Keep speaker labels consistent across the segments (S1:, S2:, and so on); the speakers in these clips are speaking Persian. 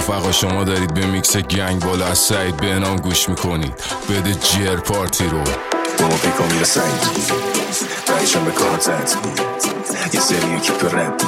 S1: رفقا شما دارید به میکس گنگ بالا از سعید به نام گوش میکنید. بده جیر پارتی رو
S2: بابا پیکا میره سنگی رایشم به کارا تعطیلی یه سری اکیپ رپی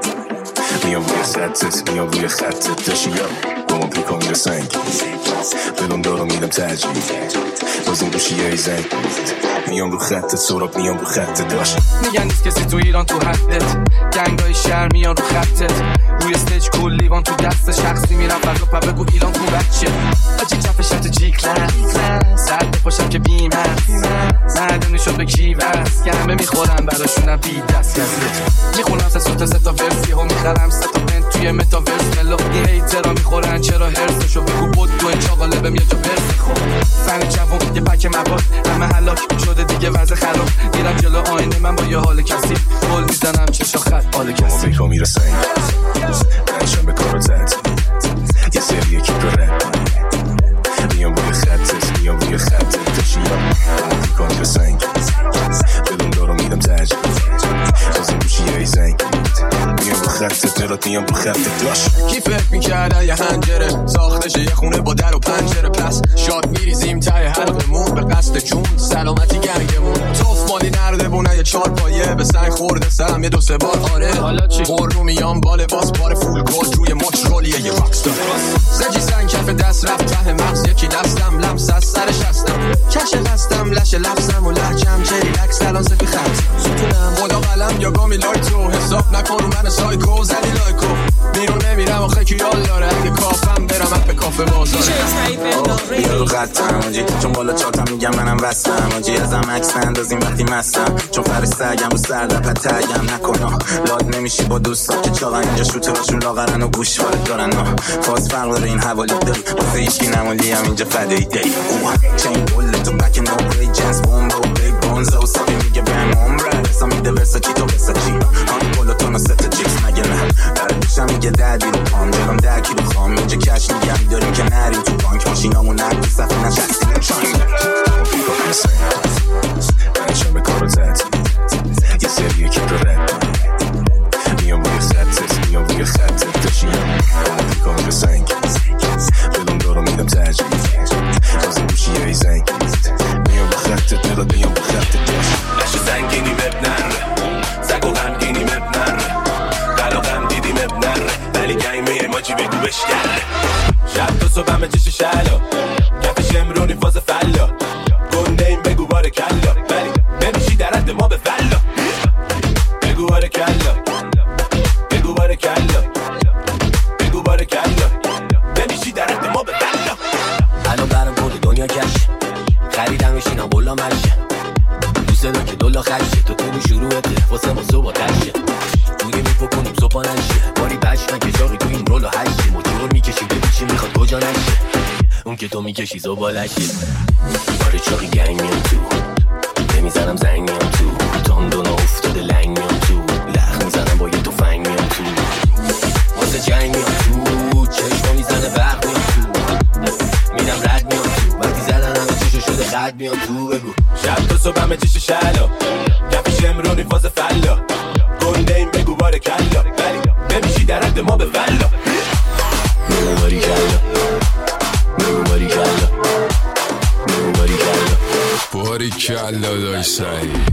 S2: میام روی خطت میام روی خطت داشیم بابا پیکا میره سنگی بدون دارو میدم ترجیح بازم گوشی های زنگ میام رو خطت سراب میام رو خطت داشت
S3: میگن نیست کسی تو ایران تو حدت گنگای شهر میان رو خطت روی استیج کل لیوان تو دست شخصی میرم فردا پا بگو ایران تو بچه آجی کف شرط جی کلاس سر بپاشم که بیم هست معلوم نشد به کی وست گرمه میخورم براشونم بی دست کسیت میخونم سه تا ورسی ها میخرم سه تا بند توی متاورس ملو این هیترا میخورن چرا هرسشو بگو بود تو این چاقاله بهم یه جا برسی خب فن جوون یه پک مواد همه هلاک شده دیگه وضع خراب میرم جلو آینه من با یه حال کسی گل میزنم چشا خط حال کسی
S2: پیکا میره سنگ رایشم به کارا تعطیلی یه سری اکیپ رپی میام روی خطت میام روی خطت داشیم پیکا میره سنگ بدون دارو میدم ترجیح بازم گوشی های زنگ میام رو خطت مرات میام رو خطت داشت
S4: کی فکر میکرده یه هنجره ساختشه یه خونه با در و پنجره پس شاد میریزیم تای حلقمون به قصد جون سلامتی گنگمون توف مالی نرده بونه یه چار پایه به سنگ خورده سرم یه دو سه بار آره حالا چی قرنو میام بال باس بار فول گل روی مچ رولیه یه راکستار سجی سنگ کف دست رفت ته مغز یکی دستم لمس از سرش هستم کش قصدم لش لفظم و لحجم چه ریلکس الان سفی خط ستونم خدا قلم یا گامی لایتو حساب نکن رو من سایکو زنی لایکو بیرون نمیرم آخه کیال داره اگه کافم برم اپ کافه بازاره
S5: بیا رو خطم آجی چون بالا چاتم میگم منم وستم آجی ازم عکس اندازیم وقتی مستم چون فرستگم رو سردپت تگم نکنم لاد نمیشی با دوستا که چاقن اینجا شوتراشون لاغرن و گوشوارت دارن فاز فرق داره این حوالی داری واسه ایشکی نمالی هم اینجا فدایی داری چین گل تو بک نو بری جنس بومبو بری بونزا و سابی میگه بهم عمره حسا میده ورساچی تو ورساچی آن پولوتون و ست جیکس مگه نه بردشم میگه دردی رو پام جلوم 10 کیلو خام اینجا کش میگم داریم که نریم تو بانک ماشینامون نریم صفحه نشستیم چایم
S2: پیکا میره سنگ رایشم به کارا تعطیلی یه سری اکیپ رپی میام روی خطت میام روی خطت داشیم پیکا میره سنگ بدون دارو میدم ترجیح بازم گوشی های زنگ میام رو خطت مرات میام رو خطت داشت
S6: لش زنگینی مب نره زگ و غمگینی مب نره قلاقم دیدی مب نره ولی گیمه ماجی بگو بشکره شب تا صبح همه چش شلا کفش امرونی فاز فلا گنده این بگو بار کلا ولی نمیشی در حد ما به فلا بگو بار کلا بگو بار کلا بگو بار کلا نمیشی در حد ما به فلا
S7: الان برم کل دنیا کش خریدم بشینم بلا مشه دوست دارم که دولا خشه تو کنی شروعته واسه ما صبح تشه توی میپو کنیم صبح نشه باری بشمن که جاقی تو این رول و هشه موتور میکشیم ببین چی میخواد کجا نشه اون که تو میکشی زبالشه باره چاقی گنگ میام تو نمیزنم زنگ میام تو تاندونا افتاده لنگ میام تو لخ میزنم با یه توفنگ میام تو واسه جنگ میام تو چشما میزنه برق میام تو میرم رد میام تو وقتی زدن همه چشو شده خد میام تو بگو
S6: شب تا صبح همه چش شلا کفش امرونی فاز فلا گنده این بگو بار کلا ولی نمیشی در حد ما به فلا
S7: بگو باری کلا بگو باری کلا بگو باری کلا
S1: باری کلا دای سعید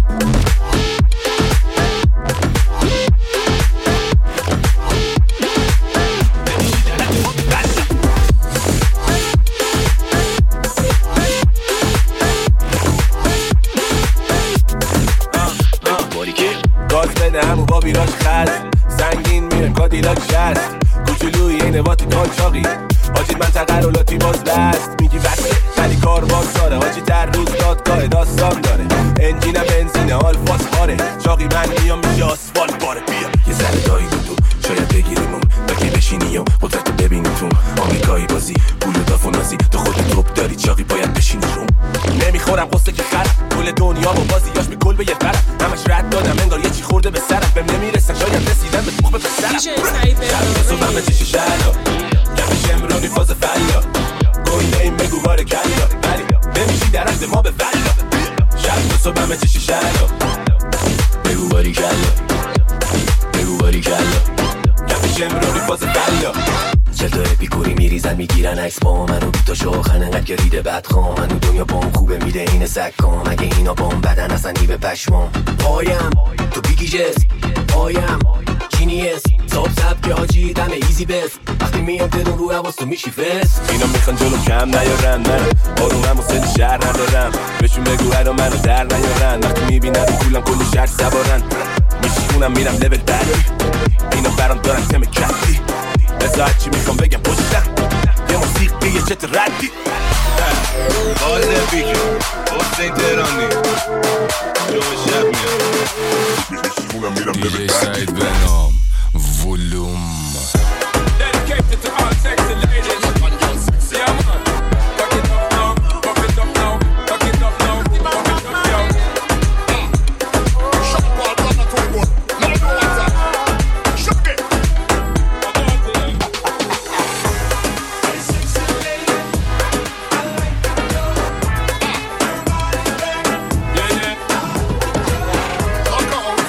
S6: گاز بده همون با بیراش خست سنگین میره کادیلاک شست کوچولوی اینه واتی کالچاقی حاجی منطقه رو لاتی باز بست میگی بسته ولی کار باز داره حاجی در روز دادگاه داستان داره انجینم بنزینه آلفاس باره چاقی من میام میشه آسفالت باره بیا
S2: یه ذره دایی بود تو شاید بگیریمون تا که بشینی و قدرت ببینی تو آمریکایی بازی پول و داف و نازی تو خود توپ داری چاقی باید بشینی روم
S6: نمیخورم قصه که خرم کل دنیا با بازیاش به گل به یه فرم همش رد دادم انگار یه چی خورده به سرم بهم نمیرسن شاید رسیدن به تخم پسرم شب صبح همه چیش شلا کفش امرونی فاز فلا گنده این بگو بار کلا ولی نمیشی در حد ما به فلا شب صبح همه چیش شلا
S7: بگو باری کلا بگو باری کلا
S6: کفش امرونی فاز فلا
S7: چطور اپیکوری میریزن میگیرن عکس با منو بیتا شاخن انقدر که ریده بدخوام منو دنیا بام خوبه میده این سکام اگه اینا بام بدن اصلا نیبه پشمام پایم تو بیگی جس پایم جینیس ساب که حاجی دم ایزی بس وقتی میام تدون رو حواس تو میشی فس
S6: اینا میخوان جلو کم نیارن من آرومم و سن شهر ندارم بهشون بگو هر منو در نیارن وقتی میبینن رو کولم کل شهر سوارن میشونم میرم لول بعدی اینا برام دارن تم کردی بذار چی میخوام بگم پشتم یه موسیقی یه چت ردی قاله بیکن حسین تهرانی جمع شب میام
S1: دیجی سعید بنام ولوم
S6: Dedicated to all sexy ladies. Yeah, man. Fuck it up now. Fuck it up now. Fuck it up now. Fuck it up now. Shut up, all the two good. Now do what's up. Shut it. Yeah, yeah. Look out.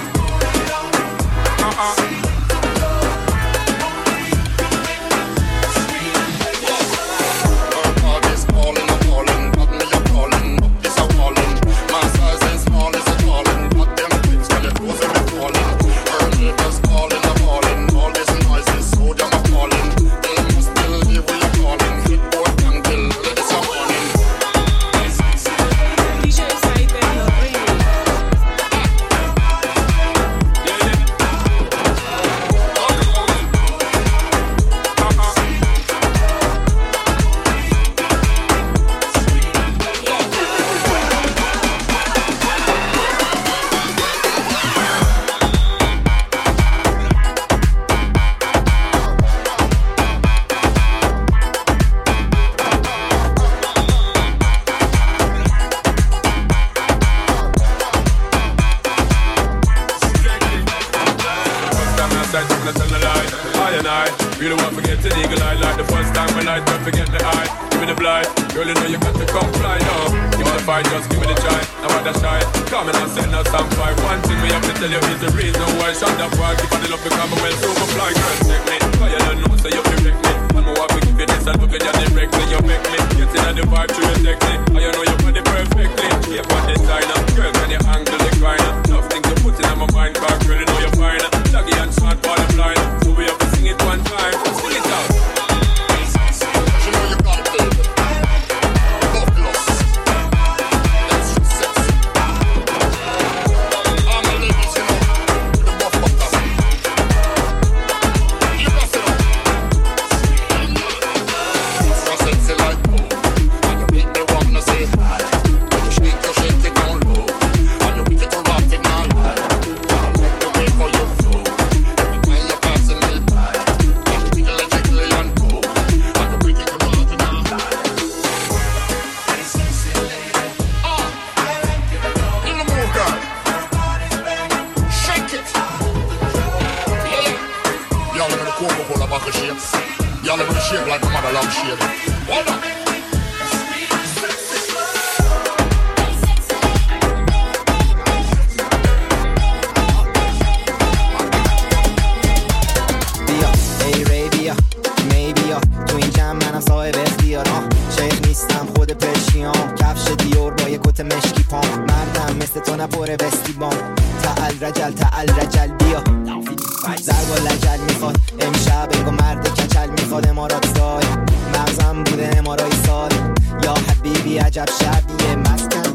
S6: Really won't forget the eagle eye like the first time when I don't forget the eye. Give me the blind, girl you know you got to come fly now. Give me the fight, just give me the try. Now what that's shy, come and I'll send out some fight. One thing we have to tell you is the reason why. Shut up, why keep on the love become well super fly. Girl, take me, why you don't know so you direct me. One more walk, we give you this and look at you directly. You make me, get in on the vibe to your sexy. And you know you got it perfectly. Keep on designer, girl can you angle the grinder. Nothing to put in on my mind back, girl you know you're fine. Laggy and smart ball and blind. So we have to sing it one time. Pull it out. You know you got it, baby. Fabulous. That's sexy. I'm a ladies, you know, with the buff butter. You got it. It's so sexy like boom. And you make me wanna say hi. When you shake it down low. And you make it to rock it now. I like the way for you flow. Every time you're passing me by. And you tickle and go. And you make it to rock it now. In the mood, girl. Shake it. Yeah. Y'all let me the cocoa full of buckle shapes. Y'all let me the shape like a mother love shape. Hold on.
S8: بیا ای ری بیا می بیا تو این جمع منم صاحب اختیارم شیخ نیستم خود پرشیام کفش دیور با یک کت مشکی پام مردم مثل تو نپره بستی بام تعال رجل بیا زرگ و لجل میخواد امشب انگو مرد کچل میخواد امارات سال مغزم بوده امارای سال یا حبیبی عجب شبیه مسکن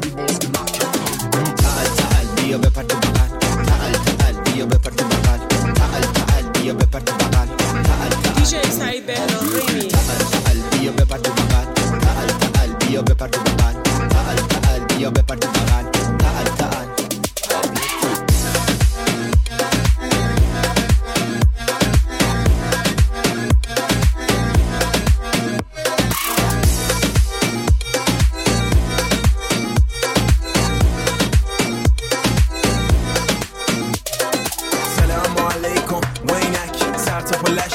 S8: تعال بیا بپر تو بغل تعال بیا بپر تو بغل تعال بیا بپر تو بغل
S9: دیجی سعید بهرام ریمی
S8: تعال بیا بپر تو بغل تعال بیا بپر تو بغل تعال بیا بپر تو بغل تعال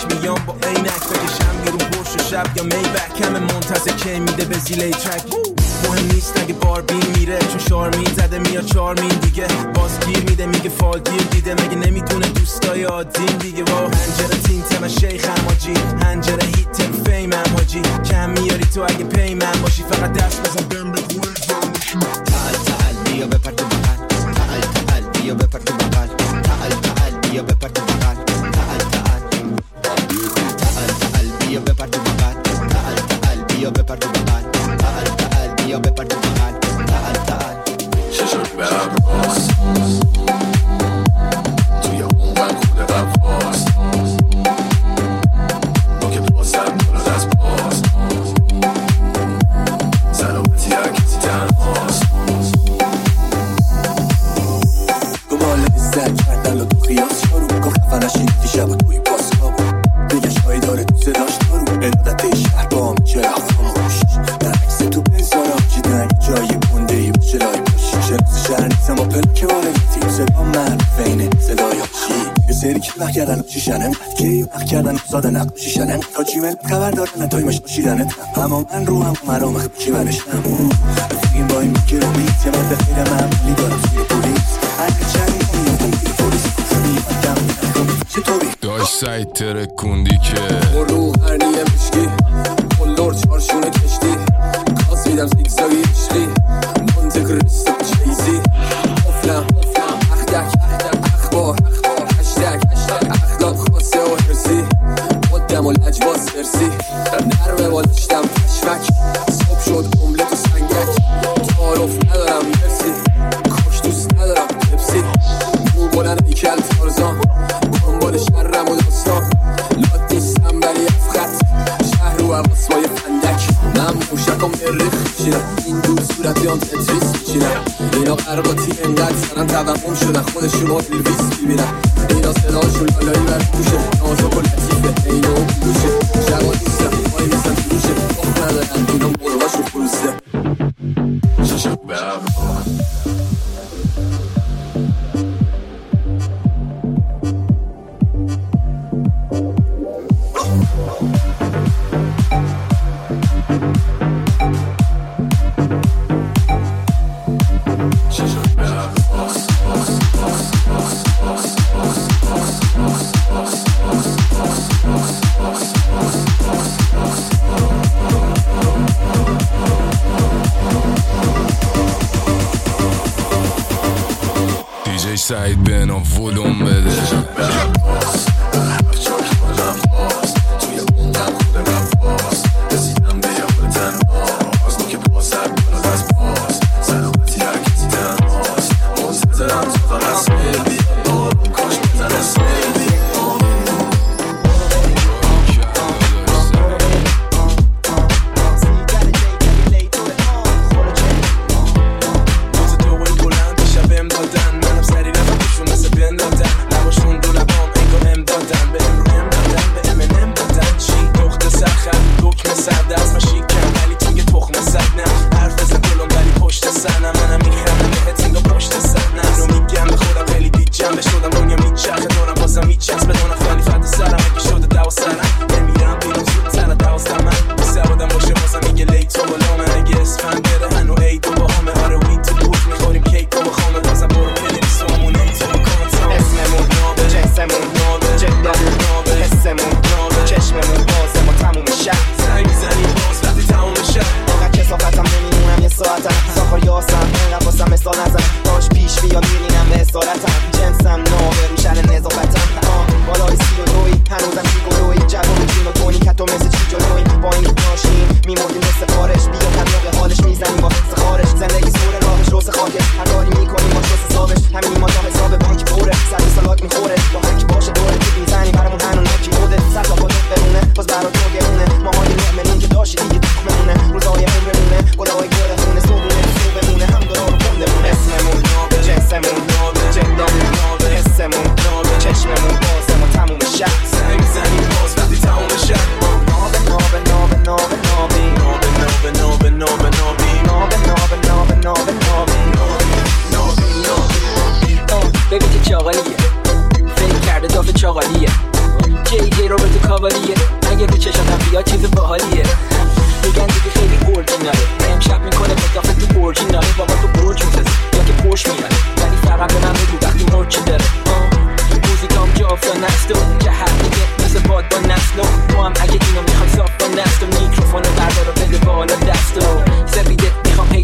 S10: یا میبک همه منتظر که میده به زیله ترک مهم نیست اگه باربین میره چون شارمین زده میاد 4 میل دیگه باز گیر میده میگه فالگیر دیده مگه نمیدونه دوستای عادیم دیگه با هنجره تینت من شیخم حاجی هنجره هیت فیمم حاجی کم میاری تو اگه پیمم باشی فقط دست بزن بهم بگو
S8: تعال بیا بپر تو بغل تعال بیا بپر تو بغل تعال بیا بپر تو بغل تعال بیا بپر تو بغل تعال بیا بپر تو بغل تعال بیا بپر تو بغل تعال
S2: چشم برم باز توی اون من خود غواز نوک بازم کناد از باز سلامتی هرکسی تنهاست
S11: گمال زد کردن و تو خیاس شارو گفت خفنشی دیشب و توی پاسکاب دیگه شایی داره تو صداش دارو ارادت شهر با هم چرا خاموش در عکس تو بزارا جیدن جای گنده ای باشه لای باشی شناس شهر نیستم و پلکه وارگیتی صدا معروف اینه صدای آشی یه سری که وقت کردن چیشنن که وقت کردن ساده نقاشی شنن تا جیمل خبر دارن تایمش باشیدنت اما من رو هم مرام خبکی منش نمون رفیقیم با این میگه رو بیت یه مرد خیلی معمولی دارم سوی پولیس هرکه چنی کنیم پولیس میبندم چطوری
S1: داشت سعید ترکوندی که
S4: برو هرنیه مشکی کلور چارشونه کشتی کاز میدم زیگزاگی عشقی منطق ریستا چیزی افلم اخدک اخبار هشتگ اخلاق خاصه و حرزی مدم و لجباز فرسی نرمه بالشتم پشمک صبح شد املت و سنگک تعارف ندارم مرسی کاش دوست ندارم پپسی مو بلند ایکل تارزان دنبال شرم و داستان لات نیستم ولی افخت شهر و عواسمای فندک من موشکم مریخ میشینم این دور صورتیان تتریس میشینم اینا قرباتی انقدر سرم توهم شدن خودشون رو الویس میبینم اینا صداشون لالایی بر پوشه نازک و لطیفه اینا اون بوشه شبا نیستم پایی میستم فروشه آخ ندارن اینا مرغاشون فروسته
S2: چشم برم
S1: سعید به نام ولوم بده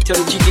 S12: بیتاره جیک